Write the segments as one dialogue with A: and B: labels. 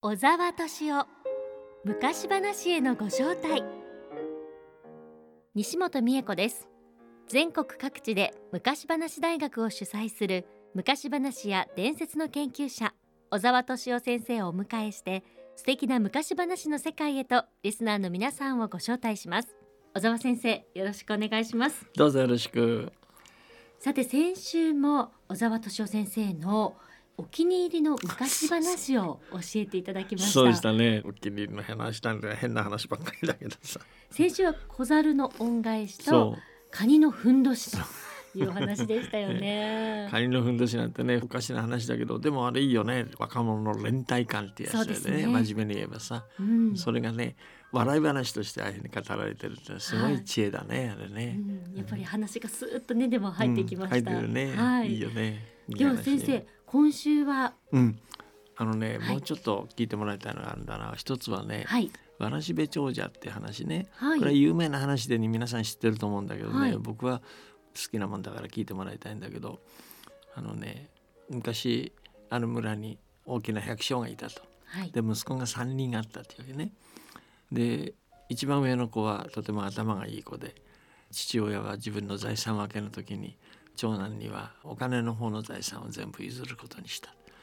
A: 小沢敏夫昔話へのご招待。西本美恵子です。全国各地で昔話大学を主催する昔話や伝説の研究者小沢敏夫先生をお迎えして、素敵な昔話の世界へとリスナーの皆さんをご招待します。小沢先生、よろしくお願いします。
B: どうぞよろしく。
A: さて、先週も小沢敏夫先生のお気に入りの昔話を教えていただきました。
B: そうでしたね。お気に入りの話したんで変な話ばっかりだけどさ。
A: 先週は小猿の恩返しとカニのふんどしというお話でしたよね。
B: カニのふんどしなんてね、おかしな話だけど、でもあれいいよね。若者の連帯感ってやつで ね、真面目に言えばさ、それがね、笑い話としてああいうふうに語られてるってすごい知恵だね、あれね、
A: やっぱり話がスーッとね、でも入ってきました。
B: 入ってるね、いいよね。
A: では先生、今週は
B: もうちょっと聞いてもらいたいのがあるんだな。一つはね、わらしべ長者って話ね、これは有名な話で、皆さん知ってると思うんだけどね、僕は好きなもんだから聞いてもらいたいんだけど、昔ある村に大きな百姓がいたと、で息子が3人あったっていうわけね。で一番上の子はとても頭がいい子で、父親は自分の財産分けの時に長男にはお金の方の財産を全部譲ることにした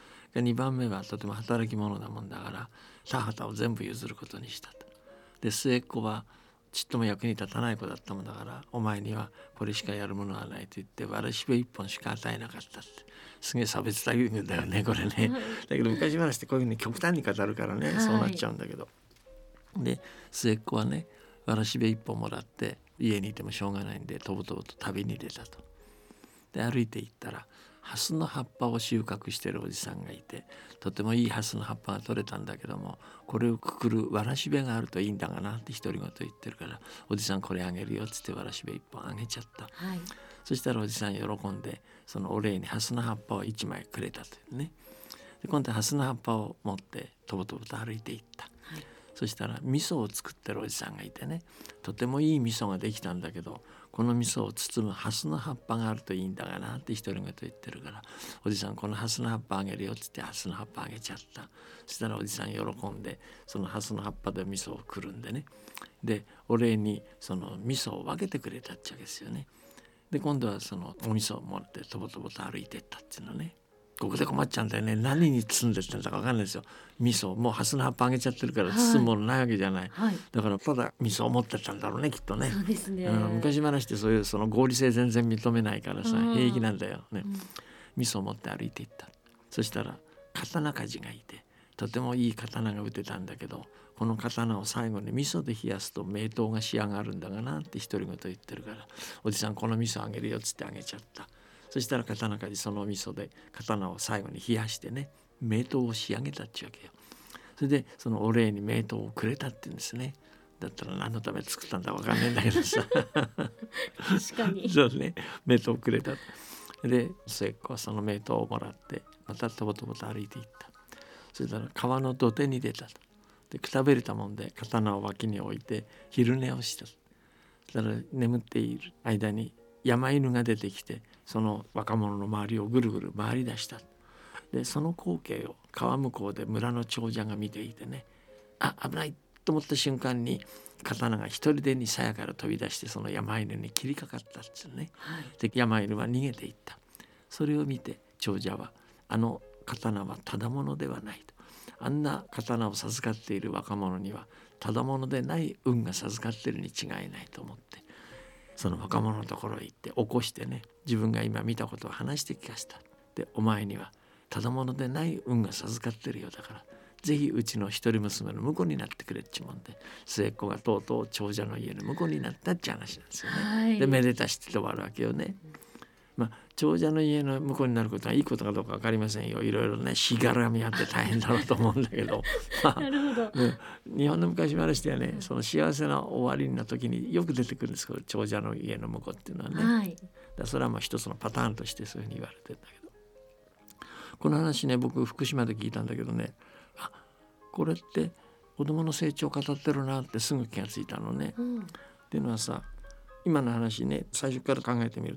B: 。2番目はとても働き者なもんだから田畑を全部譲ることにしたと。で末っ子はちっとも役に立たない子だったもんだから、お前にはこれしかやるものはないと言ってわらしべ一本しか与えなかったって。すげえ差別待遇だよねこれね。だけど昔話ってこういうふうに極端に語るからね、そうなっちゃうんだけど。で末っ子はね、わらしべ一本もらって家にいてもしょうがないんでとぼとぼと旅に出たと。で歩いて行ったらハスの葉っぱを収穫してるおじさんがいて、とてもいいハスの葉っぱが取れたんだけども、これをくくるわらしべがあるといいんだがなって独り言言ってるから、おじさんこれあげるよっつってわらしべ一本あげちゃった、そしたらおじさん喜んでそのお礼にハスの葉っぱを1枚くれたというね。で今度はハスの葉っぱを持ってとぼとぼと歩いていった、そしたら味噌を作ってるおじさんがいてね、とてもいい味噌ができたんだけど、この味噌を包むハスの葉っぱがあるといいんだがなって独り言言ってるから、おじさんこのハスの葉っぱあげるよっつってハスの葉っぱあげちゃった。そしたらおじさん喜んでそのハスの葉っぱで味噌をくるんでね、でお礼にその味噌を分けてくれたっちゃうですよね。で今度はそのお味噌を持ってとぼとぼと歩いてったっていうのね。ここで困っちゃうんだよね。何に包んでってんだか分かんないですよ。味噌もうハスの葉っぱあげちゃってるから包むものないわけじゃない、だからただ味噌を持ってったんだろうねきっとね。
A: そうですね、
B: 昔話ってそういうその合理性全然認めないからさ、平気なんだよね、味噌を持って歩いていった。そしたら刀鍛冶がいて、とてもいい刀が打てたんだけど、この刀を最後に味噌で冷やすと名刀が仕上がるんだがなって独り言言ってるから、おじさんこの味噌あげるよっつってあげちゃった。そしたら刀鍛冶その味噌で刀を最後に冷やしてね、名刀を仕上げたってわけよ。それでそのお礼に名刀をくれたって言うんですね。だったら何のために作ったんだ分かんないんだけどさ
A: 確かに
B: そうね、名刀をくれた。で末っ子はその名刀をもらってまたとぼとぼと歩いていった。そしたら川の土手に出たと。でくたびれたもんで刀を脇に置いて昼寝をした。そしたら眠っている間に山犬が出てきて、その若者の周りをぐるぐる回り出した。でその光景を川向こうで村の長者が見ていてね、危ないと思った瞬間に刀が一人でに鞘から飛び出してその山犬に切りかかったっつうね、で山犬は逃げていった。それを見て長者は、あの刀はただものではないと。あんな刀を授かっている若者にはただものでない運が授かっているに違いないと思って、その若者のところへ行って起こしてね、自分が今見たことを話して聞かした。でお前にはただものでない運が授かってるようだから、ぜひうちの一人娘の婿になってくれっちゅうもんで、末っ子がとうとう長者の家の婿になったって話なんですよね、でめでたしって終わるわけよね。長者の家の婿になることはいいことかどうか分かりませんよ。いろいろねしがらみあって大変だろうと思うんだけど
A: なるほど、
B: 日本の昔話ではね、その幸せな終わりの時によく出てくるんですけど、長者の家の婿っていうのはね、だそれは一つのパターンとしてそういうふうに言われてるんだけど、この話ね僕福島で聞いたんだけどね、これって子供の成長を語ってるなってすぐ気がついたのね、っていうのはさ、今の話ね最初から考えてみると、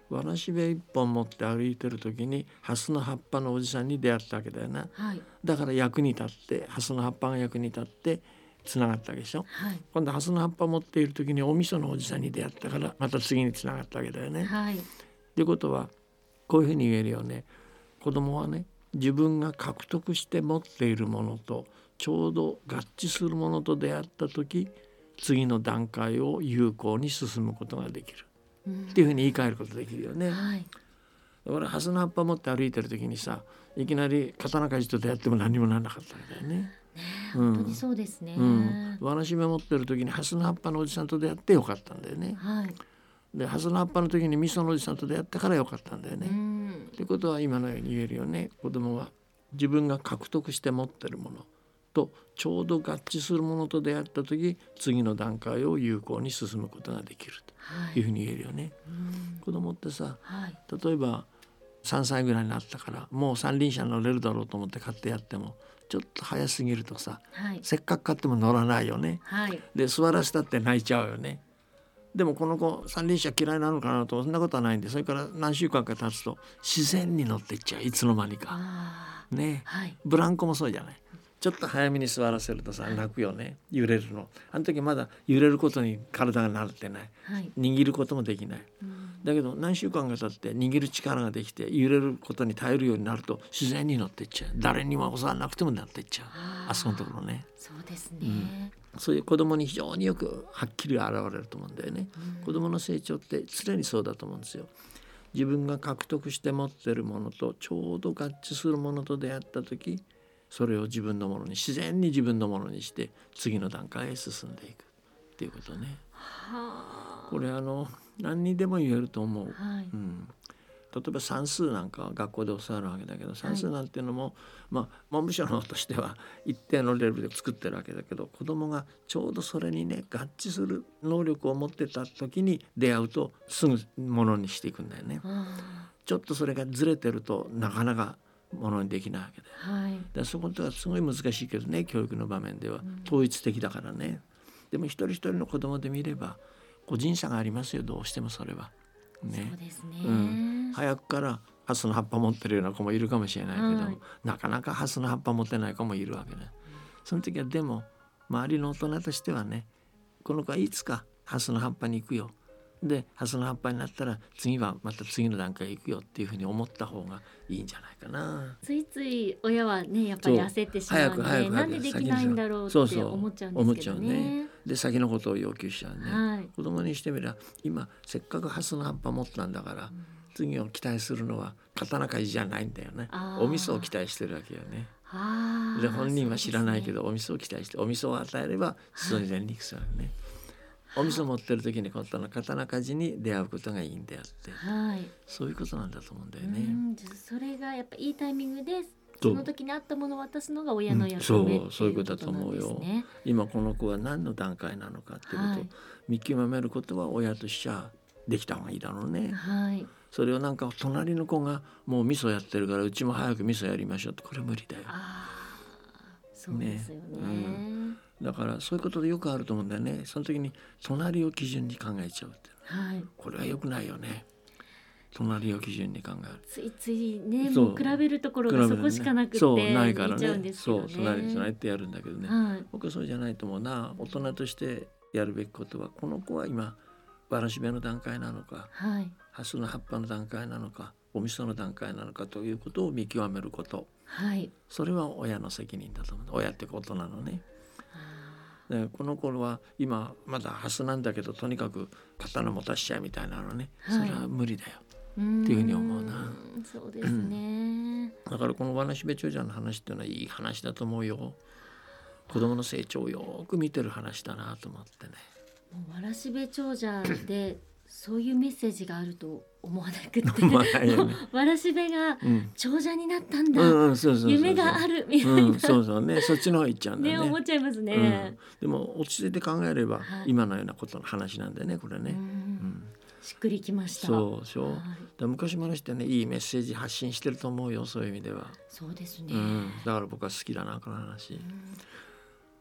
B: わらしべ一本持って歩いてる時にハスの葉っぱのおじさんに出会ったわけだよな、
A: はい、
B: だから役に立ってハスの葉っぱが役に立ってつながったわけでしょ、
A: はい、
B: 今度ハスの葉っぱ持っている時にお味噌のおじさんに出会ったからまた次につながったわけだよね、
A: はい、
B: っていうことはこういうふうに言えるよね。子供はね、自分が獲得して持っているものとちょうど合致するものと出会った時、次の段階を有効に進むことができる、っていうふうに言い換えることできるよね、
A: はい、
B: だからハスの葉っぱ持って歩いてる時にさ、いきなり刀鍛冶と出会っても何にもならなかったんだよね。
A: 本当にそうですね、
B: わらしべ持ってる時にハスの葉っぱのおじさんと出会ってよかったんだよね、
A: はい、
B: でハスの葉っぱの時に味噌のおじさんと出会ったからよかったんだよね、ってことは今のように言えるよね。子供は自分が獲得して持ってるものとちょうど合致するものと出会った時、次の段階を有効に進むことができるというふうに言えるよね、子供ってさ、
A: はい、
B: 例えば3歳ぐらいになったからもう三輪車乗れるだろうと思って買ってやってもちょっと早すぎるとさ、
A: はい、
B: せっかく買っても乗らないよね、
A: はい、
B: で座らせたって泣いちゃうよね。でもこの子三輪車嫌いなのかなと、そんなことはないんで、それから何週間か経つと自然に乗っていっちゃう、いつの間にかね、
A: はい、
B: ブランコもそうじゃない、ちょっと早めに座らせるとさ泣くよね、揺れるの。あの時まだ揺れることに体が慣れてない、
A: はい、
B: 握ることもできない、だけど何週間か経って握る力ができて揺れることに耐えるようになると自然に乗っていっちゃう、誰にも教わらなくても乗っていっちゃう、あそこのところね。
A: そうですね、
B: そういう子供に非常によくはっきり現れると思うんだよね、子供の成長って常にそうだと思うんですよ。自分が獲得して持ってるものとちょうど合致するものと出会った時、それを自分のものに自然に自分のものにして次の段階へ進んでいくっていうことね。これ何にでも言えると思う、
A: はい、
B: 例えば算数なんかは学校で教わるわけだけど、算数なんていうのも、文部省のとしては一定のレベルで作ってるわけだけど、子供がちょうどそれにね合致する能力を持ってた時に出会うとすぐものにしていくんだよね。ちょっとそれがずれてるとなかなかものにできないわけで、でそこではすごい難しいけどね、教育の場面では統一的だからね、でも一人一人の子供で見れば個人差がありますよ、どうしてもそれはね。
A: そうですね、
B: 早くからハスの葉っぱ持ってるような子もいるかもしれないけども、なかなかハスの葉っぱ持ってない子もいるわけね、その時はでも周りの大人としてはね、この子はいつかハスの葉っぱに行くよ、でハスの葉っぱになったら次はまた次の段階へ行くよっていうふうに思った方がいいんじゃないかな。
A: ついつい親はねやっぱり焦ってしまうので、なんでできないんだろうって思っちゃうんですけどね。
B: で先のことを要求しちゃうね、
A: はい、
B: 子供にしてみれば今せっかくハスの葉っぱ持ったんだから、次を期待するのは刀鍛冶じゃないんだよね、お味噌を期待してるわけよね。で本人は知らないけど、お味噌を期待してお味噌を与えれば自然にいくさね、お味噌持ってる時にこの刀鍛冶に出会うことがいいんであって、そういうことなんだと思うんだよね。
A: それがやっぱいいタイミングでその時にあったものを渡すのが親の役目っていうことなんですね。
B: そういうことだと思うよ。今この子は何の段階なのかっていうことを見極めることは親としちゃできた方がいいだろうね、それをなんか隣の子がもう味噌やってるからうちも早く味噌やりましょうって、これ無理だよ。
A: そうですよね、
B: だからそういうことでよくあると思うんだよね。その時に隣を基準に考えちゃうって、これは良くないよね。隣を基準に考える、
A: ついついね、もう比べるところがそこしかなくて
B: ないからね、
A: 隣
B: ってやるんだけどね、僕はそうじゃないと思うな。大人としてやるべきことは、この子は今わらしべの段階なのか、ハスの葉っぱの段階なのか、お味噌の段階なのかということを見極めること、それは親の責任だと思う。親って大人のね。でこの頃は今まだハスなんだけどとにかく刀持たしちゃうみたいなのね、それは無理だよっていうふうに思うな。
A: そうですね、
B: だからこのわらしべ長者の話っていうのはいい話だと思うよ。子供の成長をよく見てる話だなと思ってね。
A: もうわらしべ長者でそういうメッセージがあると思わなくてわらしべが長者になったんだ、夢があるみたいな、
B: そうね、そっちの方行っちゃうんだね。
A: 思っちゃいますね、
B: でも落ち着いて考えれば今のようなことの話なんだよね、これね。
A: しっくりきました。
B: そうでしょ、昔話ってね、いいメッセージ発信してると思うよ、そういう意味では。
A: そうですね、
B: だから僕は好きだなこの話。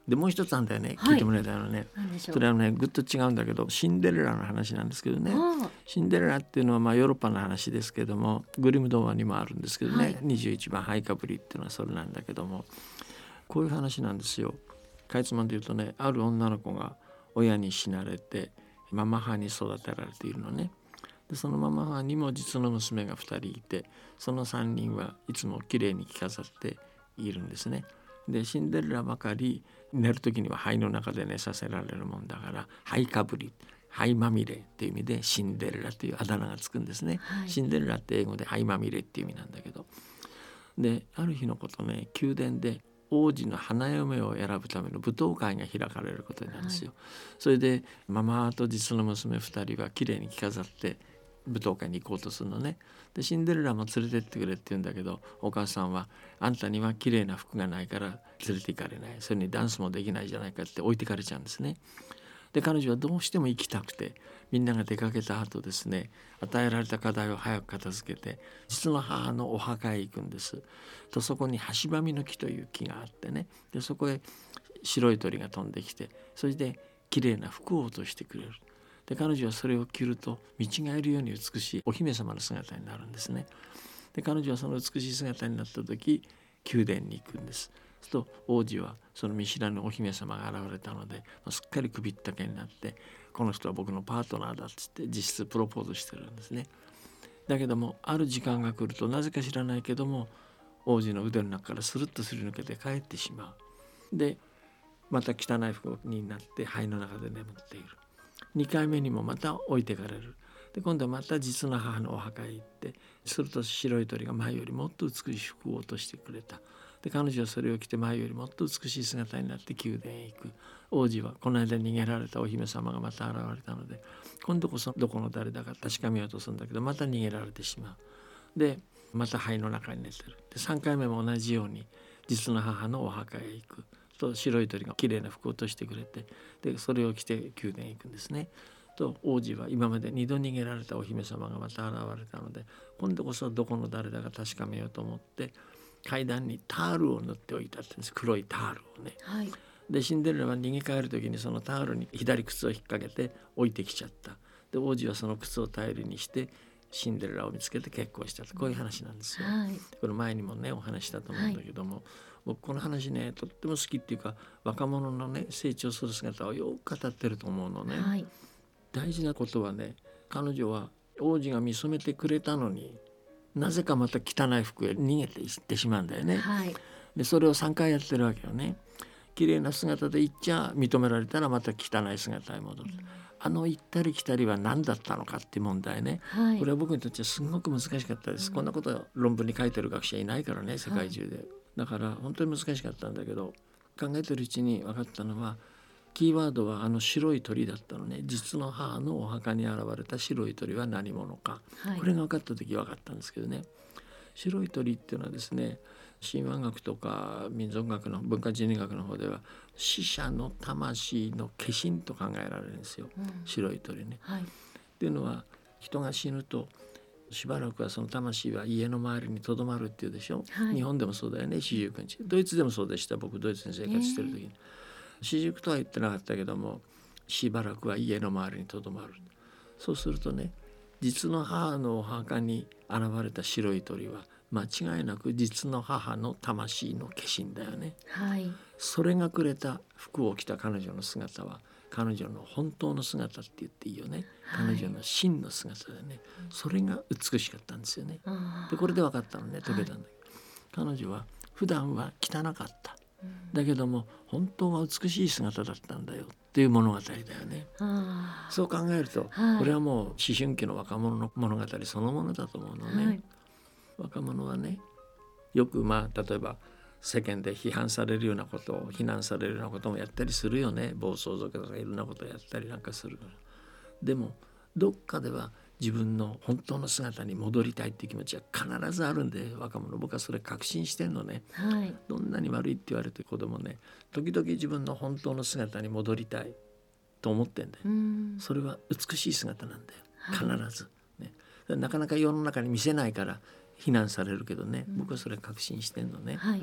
B: でもう一つあんだよね、聞いてもらいたいのはね、それはねぐっと違うんだけど、シンデレラの話なんですけどね。シンデレラっていうのはヨーロッパの話ですけども、グリム童話にもあるんですけどね、21番ハイかぶりっていうのはそれなんだけども、こういう話なんですよ。かいつまんで言うとね、ある女の子が親に死なれてママ母に育てられているのね。でそのママ母にも実の娘が2人いて、その3人はいつもきれいに着飾っているんですね。でシンデレラばかり寝る時には灰の中で寝させられるもんだから、灰かぶり、灰まみれっていう意味でシンデレラというあだ名がつくんですね、シンデレラって英語で灰まみれっていう意味なんだけど、である日のことね、宮殿で王子の花嫁を選ぶための舞踏会が開かれることになるんですよ、それでママと実の娘2人はきれいに着飾って舞踏会に行こうとするのね。でシンデレラも連れてってくれって言うんだけど、お母さんはあんたには綺麗な服がないから連れて行かれない、それにダンスもできないじゃないかって置いてかれちゃうんですね。で彼女はどうしても行きたくて、みんなが出かけた後ですね、与えられた課題を早く片付けて実の母のお墓へ行くんです。とそこにハシバミの木という木があってね、でそこへ白い鳥が飛んできて、それで綺麗な服を落としてくれる。で彼女はそれを着ると見違えるように美しいお姫様の姿になるんですね。で彼女はその美しい姿になった時、宮殿に行くんです。すると王子はその見知らぬお姫様が現れたので、すっかり首ったけになって、この人は僕のパートナーだっつって実質プロポーズしてるんですね。だけどもある時間が来ると、なぜか知らないけども王子の腕の中からスルッとすり抜けて帰ってしまう。でまた汚い服になって灰の中で眠っている。2回目にもまた置いてかれる。で今度はまた実の母のお墓へ行って、すると白い鳥が前よりもっと美しい服を落としてくれた。で彼女はそれを着て前よりもっと美しい姿になって宮殿へ行く。王子はこの間逃げられたお姫様がまた現れたので、今度こそどこの誰だか確かめようとするんだけど、また逃げられてしまう。でまた灰の中に寝てる。で3回目も同じように実の母のお墓へ行くと、白い鳥がきれいな服を落としてくれて、でそれを着て宮殿へ行くんですね。と王子は今まで2度逃げられたお姫様がまた現れたので、今度こそどこの誰だか確かめようと思って階段にタールを塗っておいたって言うんです。黒いタールをね、でシンデレラは逃げ帰る時にそのタールに左靴を引っ掛けて置いてきちゃった。で王子はその靴を頼りにしてシンデレラを見つけて結婚したと、こういう話なんですよ、これ前にもねお話したと思うんだけども、僕この話ねとっても好きっていうか、若者のね成長する姿をよく語ってると思うのね、大事なことはね、彼女は王子が見初めてくれたのになぜかまた汚い服へ逃げていってしまうんだよね、でそれを3回やってるわけよね。綺麗な姿で行っちゃ認められたらまた汚い姿へ戻る、行ったり来たりは何だったのかっていう問題ね、これは僕にとってはすごく難しかったです、こんなことを論文に書いてる学者いないからね世界中で、だから本当に難しかったんだけど、考えてるうちに分かったのは、キーワードは白い鳥だったのね。実の母のお墓に現れた白い鳥は何者か、これが分かった時分かったんですけどね、白い鳥っていうのはですね、神話学とか民族学の文化人類学の方では死者の魂の化身と考えられるんですよ、白い鳥ね、っていうのは人が死ぬとしばらくはその魂は家の周りにとどまるっていうでしょ、日本でもそうだよね、四十九日、ドイツでもそうでした。僕ドイツに生活してる時に、四十九とは言ってなかったけどもしばらくは家の周りにとどまる。そうするとね、実の母のお墓に現れた白い鳥は間違いなく実の母の魂の化身だよね、それがくれた服を着た彼女の姿は彼女の本当の姿って言っていいよね、彼女の真の姿だよね、それが美しかったんですよね。でこれで分かったのね、解けたんだけど、彼女は普段は汚かった、だけども本当は美しい姿だったんだよっていう物語だよね。そう考えると、これはもう思春期の若者の物語そのものだと思うのね、若者はね、よく例えば世間で批判されるようなことを非難されるようなこともやったりするよね、暴走族とかいろんなことをやったりなんかする。でもどっかでは自分の本当の姿に戻りたいっていう気持ちは必ずあるんで、若者、僕はそれ確信してんのね、どんなに悪いって言われてる子供ね、時々自分の本当の姿に戻りたいと思ってんだよ、それは美しい姿なんだよ、必ず、ね、なかなか世の中に見せないから非難されるけどね、僕はそれ確信してんのね、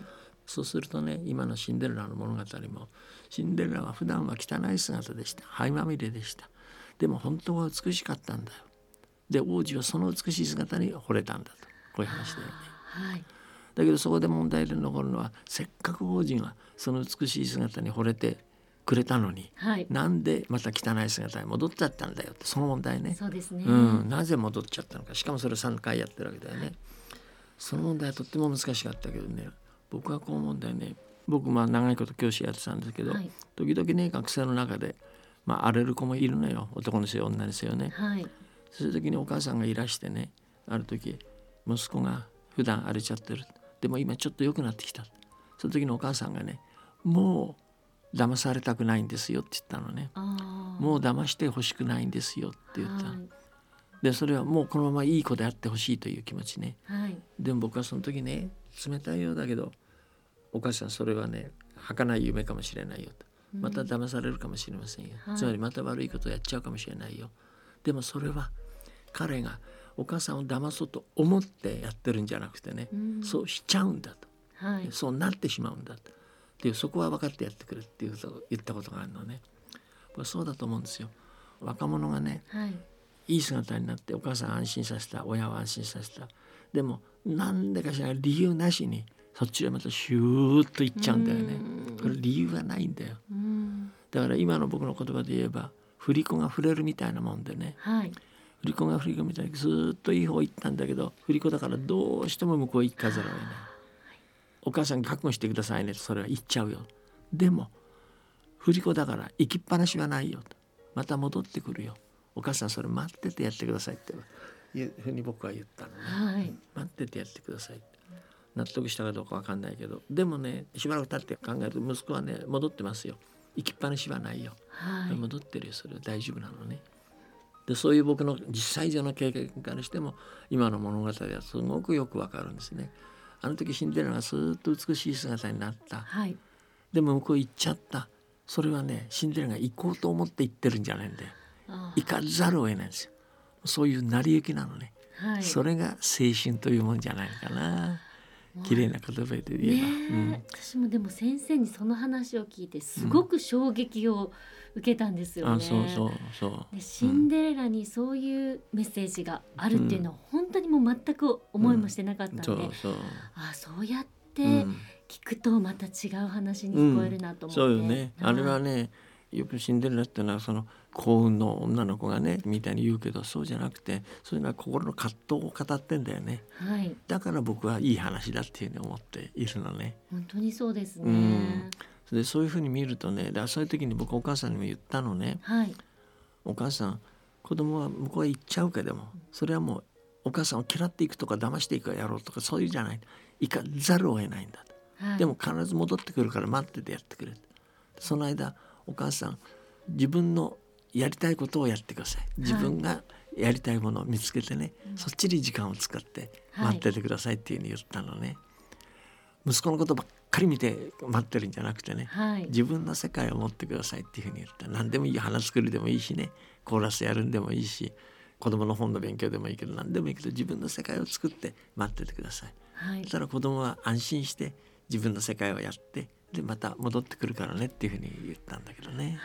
B: そうするとね、今のシンデレラの物語も、シンデレラは普段は汚い姿でした。灰まみれでした。でも本当は美しかったんだよ。で王子はその美しい姿に惚れたんだと、こういう話だよね。
A: はい、
B: だけどそこで問題で残るのは、せっかく王子がその美しい姿に惚れてくれたのに、
A: はい、
B: なんでまた汚い姿に戻っちゃったんだよって、その問題ね。
A: そうですね、
B: なぜ戻っちゃったのか。しかもそれ3回やってるわけだよね。その問題はとっても難しかったけどね、僕はこう思うんだよね。僕長いこと教師やってたんですけど、
A: はい、
B: 時々ね、学生の中で、荒れる子もいるのよ。男にせよ女にせよね。
A: はい、
B: そういう時にお母さんがいらしてね、ある時息子が普段荒れちゃってる、でも今ちょっと良くなってきた。その時にお母さんがね、もう騙されたくないんですよって言ったのね。もう騙してほしくないんですよって言った、はい、でそれはもうこのままいい子であってほしいという気持ちね、はい、でも僕はその時ね、冷たいようだけど、お母さんそれはね、儚い夢かもしれないよと、また騙されるかもしれませんよ、つまりまた悪いことをやっちゃうかもしれないよ。でもそれは彼がお母さんを騙そうと思ってやってるんじゃなくてね、そうしちゃうんだと、はい、そうなってしまうんだと、でそこは分かってやってくれっていうことを言ったことがあるのね。これそうだと思うんですよ。若者がね、はい、いい姿になってお母さん安心させた、親は安心させた。でもなんでかしら理由なしにそっちへまたシューッといっちゃうんだよね。これ理由がないんだよ。だから今の僕の言葉で言えば、振り子が触れるみたいなもんでね、はい、振り子が振り子みたいにずっといい方行ったんだけど、振り子だからどうしても向こう行かざるを得ない。お母さん覚悟してくださいねと、それは言っちゃうよ。でも振り子だから行きっぱなしはないよと、また戻ってくるよ、お母さんそれ待っててやってくださいっていうふうに僕は言ったのね、はい、待っててやってくださいって。納得したかどうか分かんないけど、でもね、しばらく経って考えると息子はね、戻ってますよ。行きっぱなしはないよ、はい、戻ってるよ、それは大丈夫なのね。でそういう僕の実際上の経験からしても、今の物語はすごくよく分かるんですね。あの時シンデレラがスーッと美しい姿になった、はい、でも向こう行っちゃった。それはね、シンデレラが行こうと思って行ってるんじゃないんで、行かざるを得ないんですよ。そういう成り行きなのね、はい、それが青春というもんじゃないのかな。綺麗な言葉で言えば、
A: 私もでも先生にその話を聞いてすごく衝撃を受けたんですよね、でシンデレラにそういうメッセージがあるっていうのは本当にもう全く思いもしてなかったので、そうやって聞くとまた違う話に聞こえるなと思って、
B: そうよね、あれはね、よくシンデレラっていうのはその幸運の女の子がねみたいに言うけど、そうじゃなくて、そういうのは心の葛藤を語ってんだよね、はい、だから僕はいい話だっていうふうに思っているのね。
A: 本当にそうですね、
B: でそういうふうに見るとね、だからそういう時に僕お母さんにも言ったのね、はい、お母さん、子供は向こうへ行っちゃうけども、それはもうお母さんを嫌っていくとか騙していくやろうとかそういうじゃない、行かざるを得ないんだと、はい、でも必ず戻ってくるから待っててやってくれ、その間お母さん自分のやりたいことをやってください。自分がやりたいものを見つけてね、そっちに時間を使って待っててくださいっていうふうに言ったのね、息子のことばっかり見て待ってるんじゃなくてね、自分の世界を持ってくださいっていうふうに言った。何でもいい、花作りでもいいしね、コーラスやるんでもいいし、子供の本の勉強でもいいけど、何でもいいけど自分の世界を作って待っててください、そしたら子供は安心して自分の世界をやって、でまた戻ってくるからねっていうふうに言ったんだけどね。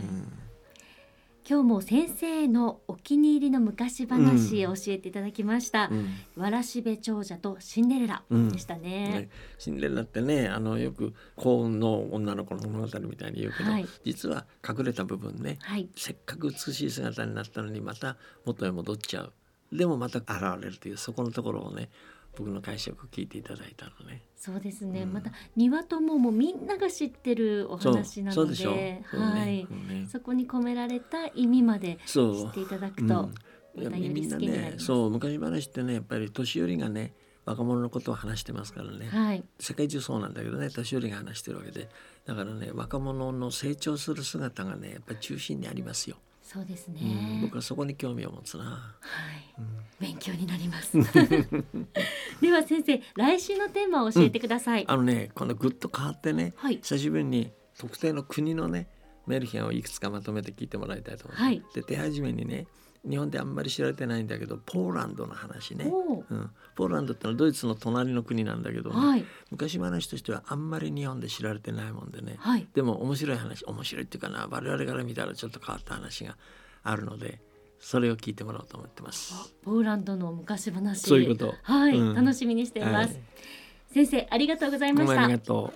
A: 今日も先生のお気に入りの昔話を教えていただきました、わらしべ長者とシンデレラでしたね、
B: シンデレラってね、よく幸運の女の子の物語みたいに言うけど、実は隠れた部分ね、せっかく美しい姿になったのにまた元へ戻っちゃう、でもまた現れるという、そこのところをね、僕の解釈を聞いていただいたのね。
A: そうですね、また庭友もみんなが知ってるお話なので、そこに込められた意味まで知っていただくと、またより好きになります。
B: そう、昔話ってね、やっぱり年寄りがね若者のことを話してますからね、世界中そうなんだけどね、年寄りが話してるわけで、だからね、若者の成長する姿がねやっぱり中心にありますよ。
A: そうですね、
B: 僕はそこに興味を持つな。
A: 勉強になりますでは先生、来週のテーマを教えてください。
B: このぐっと変わってね、久しぶりに特定の国のねメルヘンをいくつかまとめて聞いてもらいたいと思います、で手始めにね、 日本であんまり知られてないんだけど、ポーランドの話ね、ポーランドってのはドイツの隣の国なんだけど、ね、昔話としてはあんまり日本で知られてないもんでね、でも面白い話、面白いっていうかな、我々から見たらちょっと変わった話があるので、それを聞いてもらおうと思ってます。
A: ポーランドの昔話、
B: そういうこと、
A: 楽しみにしています、先生ありがとうございました。
B: ありがと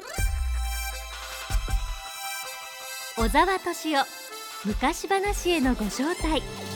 A: う。小沢敏夫、昔話へのご招待。